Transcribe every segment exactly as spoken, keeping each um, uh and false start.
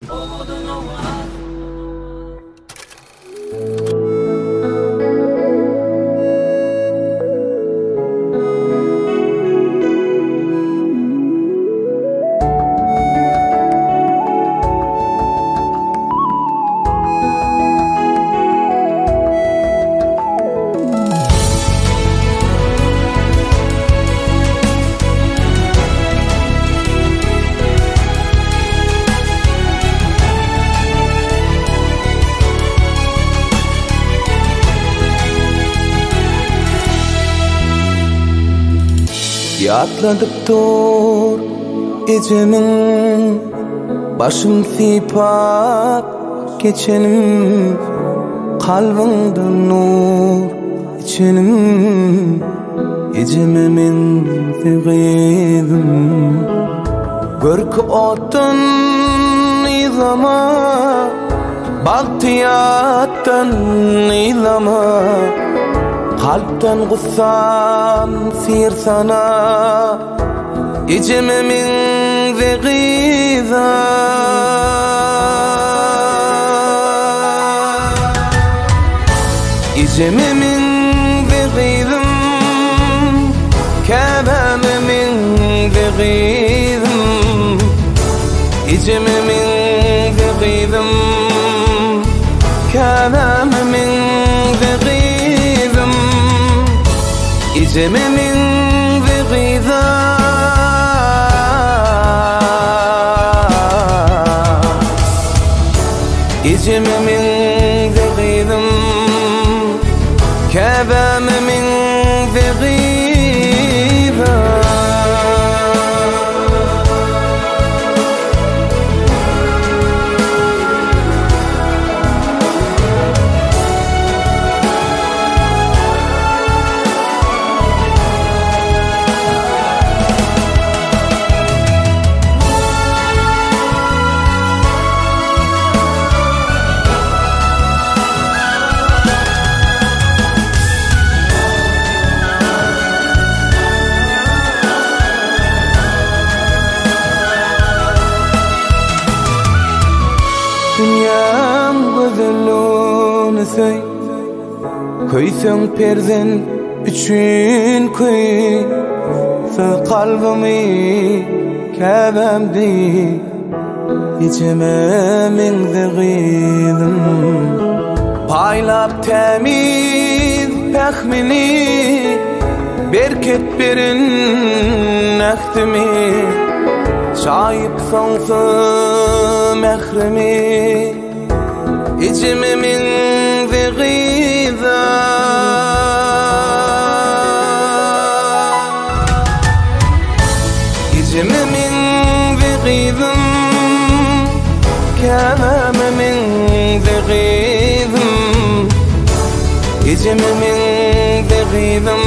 Yatladıp dur gecenin, başım sipap geçenim, kalbimde nur içenim, gecememin figizim. Görkü otun izama, bahtiyattan izama, kalpten gussam sir sana, gecememin vegiza. Gecememin vegizim, kebememin vegizim. Gecememin vegizim, kebememin vegizim. Gecememin vegiza. Gecememin vegizim, kebememin vegiza. Dünyam gözellûni söy, köýsem perden üçün köy. Söz kalbimi kebemdi, gecememin vegizim. Paylap temiz pehmini, berket berin nehtimi. Şayip sonsu mehremi, gecememin vegiza. Gecememin vegizim, kebememin vegizim. Gecememin vegizim,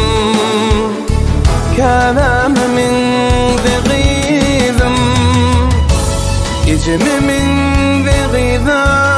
kebememin vegizim. Gecememin vegiza.